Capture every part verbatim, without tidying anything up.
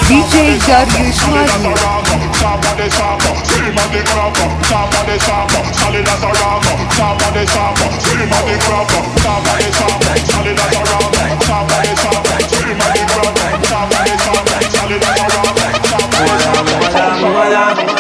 دی جی داریوش مانی Top of the top, scream of the crop, top of the top, solid as a rock, top of the top, scream of the crop, top of the top, solid as a rock, top of the top, scream of the crop, top of the top, solid as a rock, top of the top.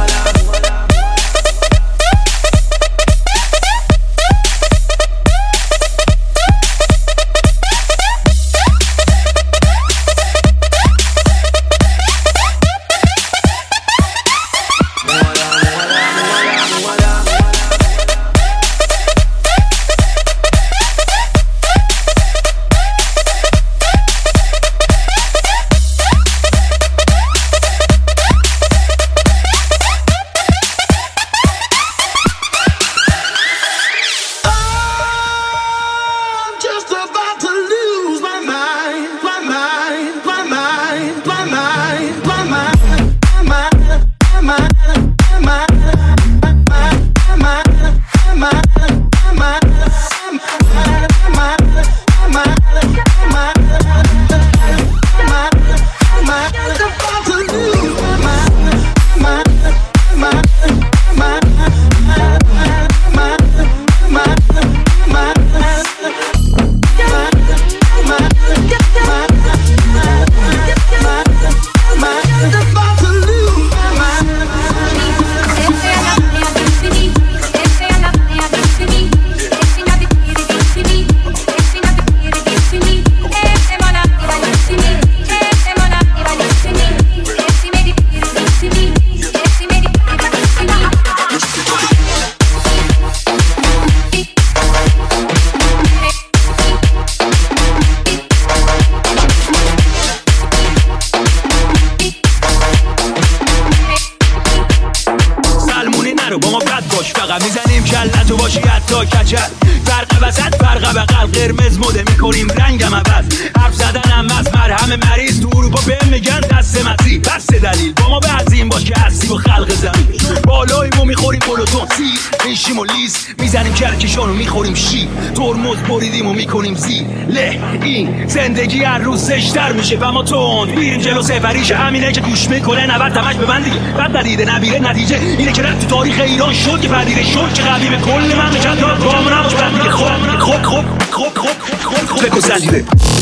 میزنیم کلتو باشی حتی کچل فرق وسط فرق بغل قرمز مده میکنیم رنگم عوض حرف زدنم از مرهم مریض تو اروپا بهم میگن دست مزی بس دلیل با ما به عظیم باش که هستی با خلق زمین بالاییمو میخوریم پلوتون سیر میشیم و لیز میزنیم کرکشانو میخوریم شیر ترمز بریدیم و میکنیم زیر له این زندگی هر روز زشتر میشه و ما تند میریم جلو سفریش همینه که گوش میکنه نود تمش به من دیگه بعد ندیده نبیره نتیجه اینه که رفت تو تاریخ ایران شد که پدیده شد که قوی به کل مملکت داد گام نباش بعد میگه خوب خوب خوب خوب خوب خوب بکن سنجیده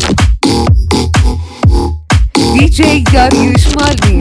دی جی داریوش مانی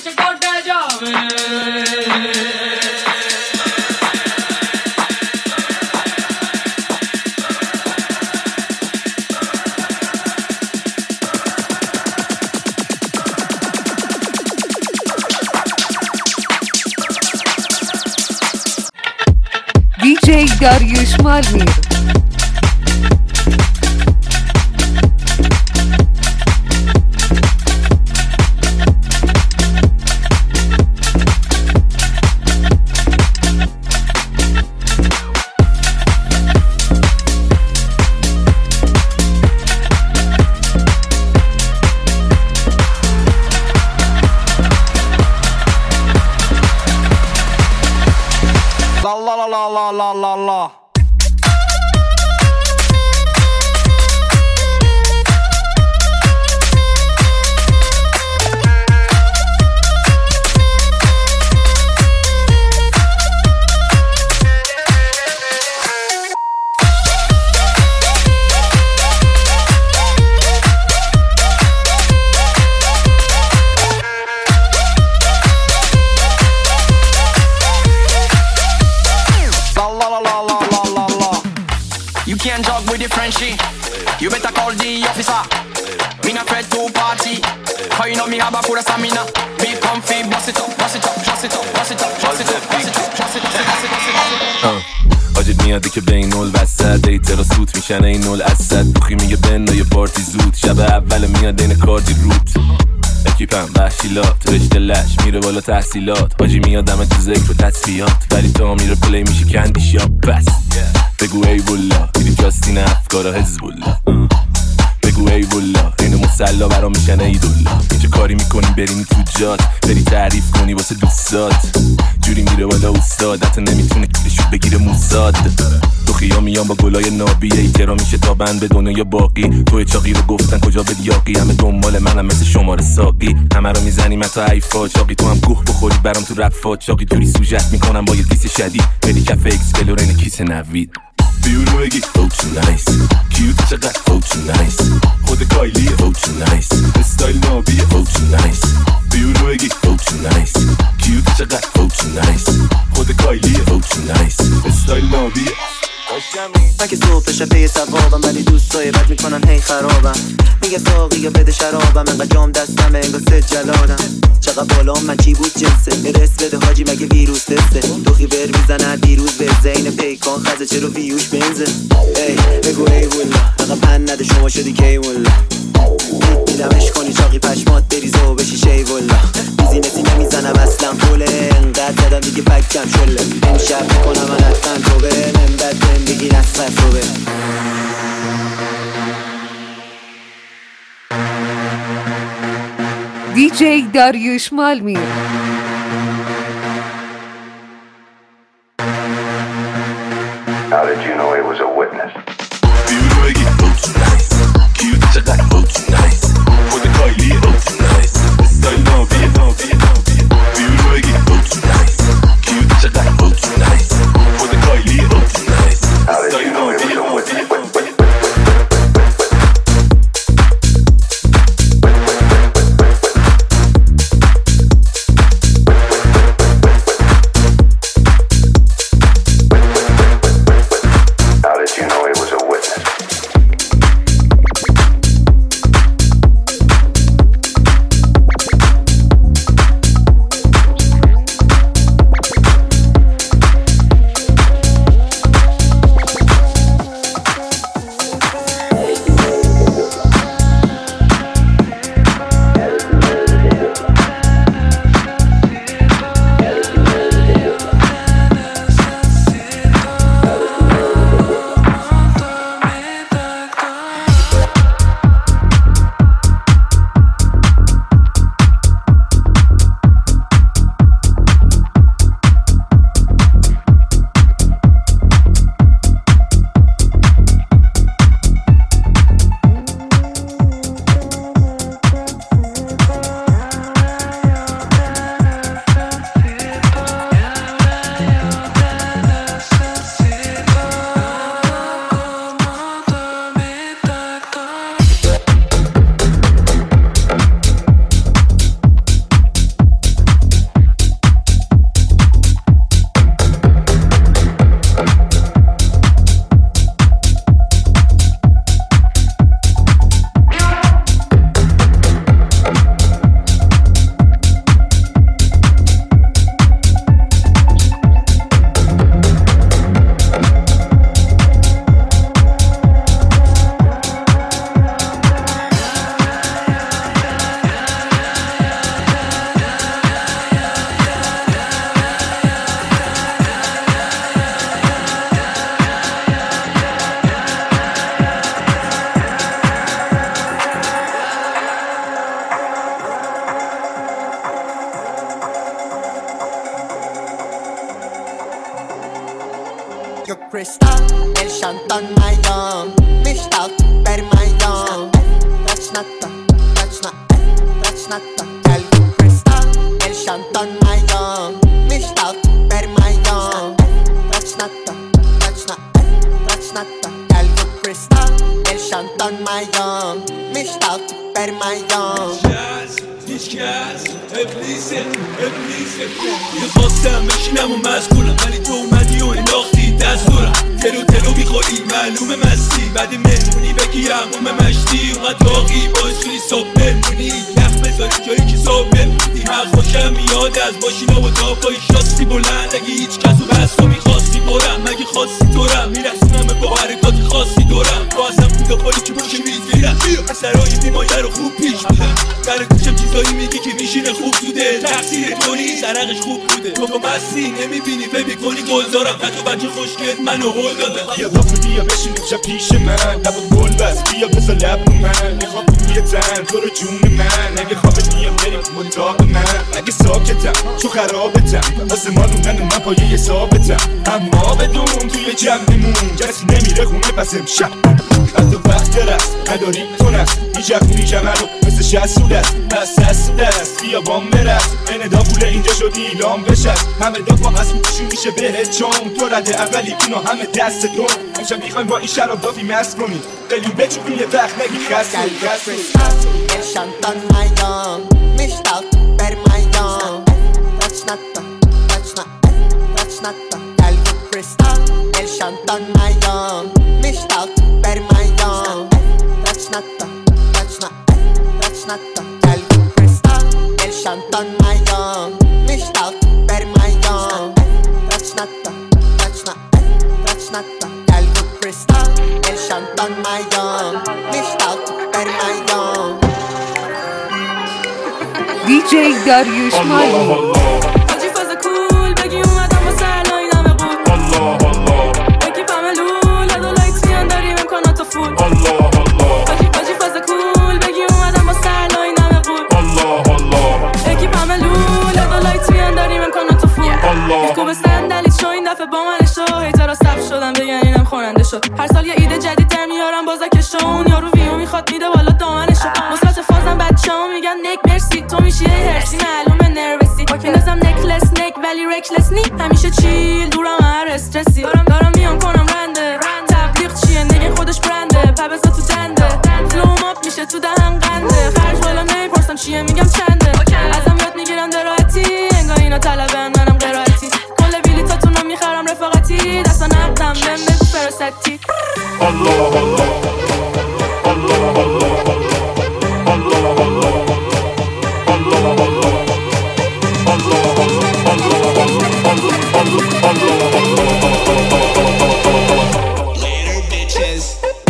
دیجی داریوش مالمیر. La la la la la la la. Can't jog with the Frenchie. You better call the officer. Me not afraid to party. Cause you know me have a full of stamina. Be comfy, bust it up, bust it up, bust it up, bust it up, bust it up, bust it up, bust it up, bust it up. آجت میاده که بین نول وسط دیتر سوت میشن این نول اسد بخی میگه بند یه پارتی زود شب اول میاد این کاردی روت اکیپم وحشیلات رشته لش میره بالا تحصیلات آجی میادم تو ذکر و تصفیات ولی تا میره پلی میشه کندیش یا بس بگو ای بولا میری جاستین افکارا حزبولا بگو ای بولا این مسلا برام میشن ای دولا اینجا کاری میکنی بریم تو جات بری تعریف کنی واسه دوستات جوری میره بالا استاد حتی نمیتونه کلشو بگیره موساد تو خیام میام با گلای نابی ایترا میشه تا بند به دنیا باقی توی چاقی رو گفتن کجا به یاقی همه دنبال منم مثل شماره ساقی همه رو میزنیم حتی حیفا چاقی تو هم گوه بخوری برام تو رفا چاقی توری سوژت میکنم با یه دیس شدید بری کف اکس کلورین کیسه نوید بیرو بگی او تو نایس کیوت چقدر او تو نایس خود کایلی او تو نایس استایل نابی او تو نایس بیرو بگی او تو نایس کیوت چقدر او تو نایس خود کایلی او تو نایس استایل نابی من که صبح شبه سوابم ولی دوستای بد میکنن هی خرابم میگه ساقی یا بده شرابم انقدر جام دستم انگار سه جلالم چقدر بالا من چی بود جنسه برس بده حاجی مگه ویروس تسته دوخی بر میزنه دیروز به زین پیکان خزه چرا ویوش بنزه ای بگو ای والله انقدر پن نده شما شدی کی والله میدمش کنی چاقی پشمات بریزه و بشی شی والله بیزینسی نمیزنم اصلا پوله انقدر زدم دیگه پکم شله امشب میکنم من اصلا تو به من بد زندگی نصف رو به دیجی داریوش مالمیر. How did you know he was a witness? How did you algo crystal. El Shantan Mayan, mishtal per Mayan. Rachnata, rachnata, rachnata, algo crystal. El Shantan Mayan, mishtal per Mayan. Rachnata, rachnata, rachnata, algo crystal. El Shantan Mayan, mishtal per Mayan. هیچ کس ابلیسه ابلیسه یه خواستم بشینم و مشغولم ولی تو اومدی و انداختی دستورم تلو تلو بیخوری معلومه مستی بعد مهمونی بگیرم اومه مشتی اونقدر داغی باعث کنی صبح بمونی یخ بذاری جایی که صبح بمونی هر خوشم میاد از ماشینا و داپای شاستی بلند اگه هیچ کس و بس تو میخواستی برم مگه خواستی دورم میرسونم با حرکات خاصی دورم با ازم بودا خالی که باشه میزیرم اثرهای بیمایه رو خوب پیش بودم در گوشم چیزایی میگی که میشینه خوب توده تقصیر تو نیست سرقش خوب بوده تو با مستی نمیبینی فکر کنی گلزارم و تو بچه خوشگت منو هول داده بیا دافه بیا بشین اینجا پیش من نبود گل بس بیا بزا لب رو من میخوام روی تن تو رو جون من اگه خوابت میام بریم مداق من اگه ساکتم چو خرابتم آسمانونن من پایه ثابتم اما بدون توی جمعمون کسی نمیره خونه پس امشب حتی وقت رست نداری تو نست میچخونی کمرو مثل شست است پس دست دست بیا بام برست اندا پول اینجا شدی ایلام بشست همه دفعه هست میشون میشه بهت چون تو رده اولی اینا همه دست تو امشب میخوایم با این شراب دافی مست کنی قلیون بچوبی یه وقت نگی خست El Shantan Mayan, mishtal per Mayan. Rachnata, rachnata, rachnata, algo crystal. El Shantan Mayan, mishtal per Mayan. Rachnata, rachnata, rachnata, algo crystal. El Shantan Mayan, mishtal per Mayan. Rachnata, rachnata, rachnata, algo crystal. El Shantan Mayan, mishtal per Mayan. دی جی داریوش مالمی آجی فاز کول بگی اومدم با سرلای نمه قول بگی پمه لول ادو لایت میان داریم امکاناتو فول آجی آجی فاز کول بگی اومدم با سرلای نمه قول بگی پمه لول ادو لایت میان داریم امکاناتو فول خوب صندلیت شو این دفعه با من شو هیترا صف شدن بگن اینم خوننده شد هر سال یه ایده جدید در میارم بازک شو اون یارو ویو میخواد میده بالا دامنشو مثبت فازم بچه‌ها میگن نک مرسی تو میشی هرسی معلومه نروسی میندازم نکلس نک ولی رکلس نی همیشه چیل دورم هر استرسی دارم دارم میام کنم رنده تبلیغ چیه نگه خودش برنده پبزا تو دنده فلوم اپ میشه تو دهن قنده خرج بالا نمیپرسم چیه میگم چنده ازم یاد میگیرم دراحتی انگار اینا طلبن منم قرائتی کل بلیطاتونو میخرم رفاقتی دستا نقدم بهم بگو فراستی الله الله الله الله Later, bitches.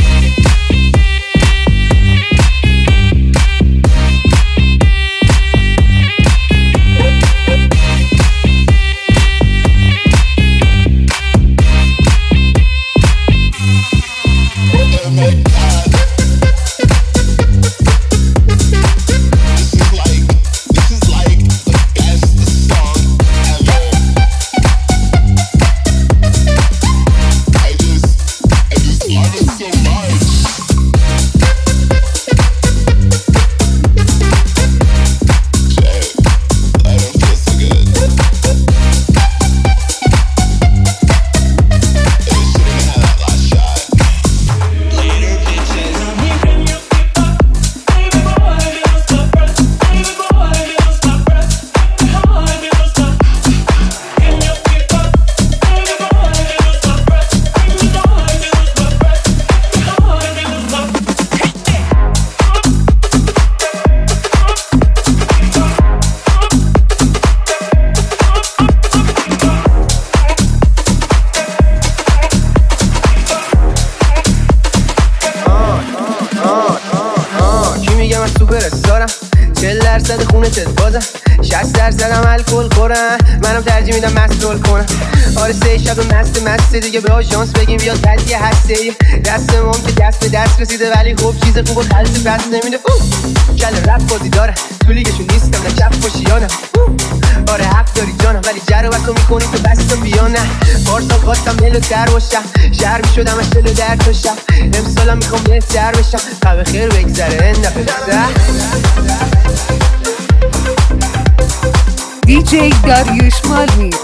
شصت درصدم الکل خورم منم ترجیح میدم مسئول کنم آره سه شب مست مست دیگه به آژانس بگیم بیاد بعد یه هسته‌ای دستمون که دست به دست رسیده ولی خب چیز خوب و خلص پس نمیده کل رپ بازی داره تو لیگشون نیستم نه کف باشی یا نه آره حق داری جانم ولی جر و بسو میکنی تو بس تو بیا نه پارسال خواستم ملوتر باشم، شهر میشدم از دل و در تا شب. امسالم میخوام بهتر بشم، قبل خیر بگذره نفه بسه. دی جی داریوش مالمیر.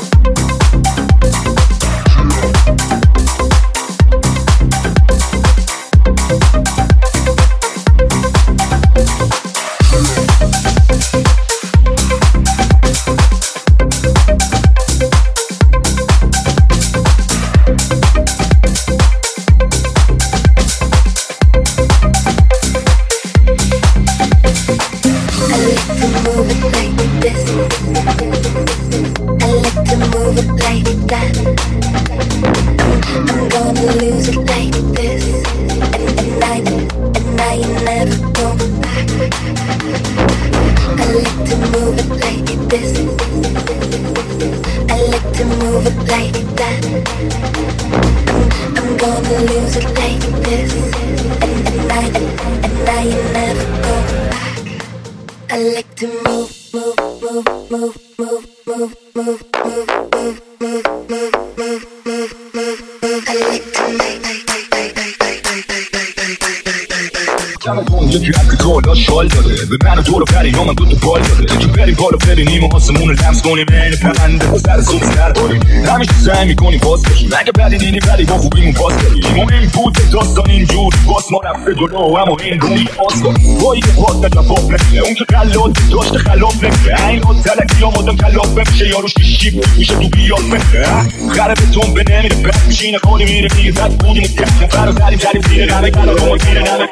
یکی از کالا شال داده به من و تو رو پرینا من دوتا بال داده چون بریم بالا ببینیم و آسمون رو لمس کنیم این پرنده و سر صبح سر داریم همیشه سعی میکنیم باز باشیم اگه بدی دیدی ولی با خوبیمون باز داریم مهم بود داستان اینجور باز ما رفته جلو اما این دونی باز داریم با یه باز نجفاف نمیشه اون که خلات داشته خلاف نمیشه این ها تلکی ها مادم کلاف نمیشه یاروش که شیب میشه تو بیاد نمیشه خره به تون به نمیره بد میشینه خالی میره میگه زد بودیم تک نفر رو زدیم زدیم زیره غمه کلا رو مگیره نمه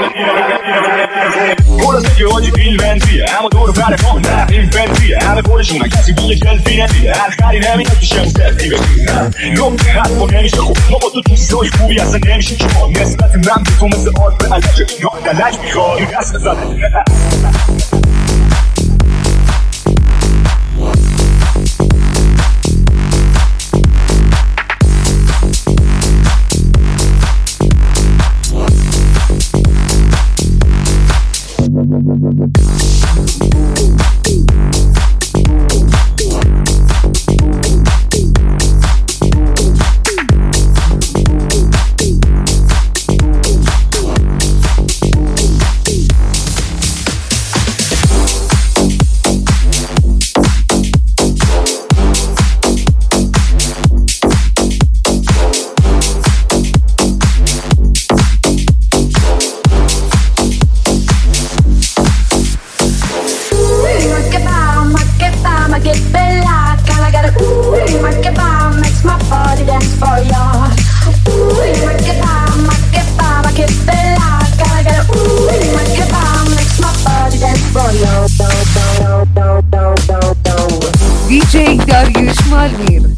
خلاصه که حاجی فیل بنزیه اما دور بره ما نه این بنزیه همه خودشونه کسی بیه جلزی نمیده هر خری نمیده تو شم سلزی بگیره لب خط با نمیشه خوب ما با تو دوستای خوبی اصلا نمیشه که ما نسبت من به تو مثل آد به علجه یا دلج میخواد این دست بزنه دی جی داریوش مالمیر.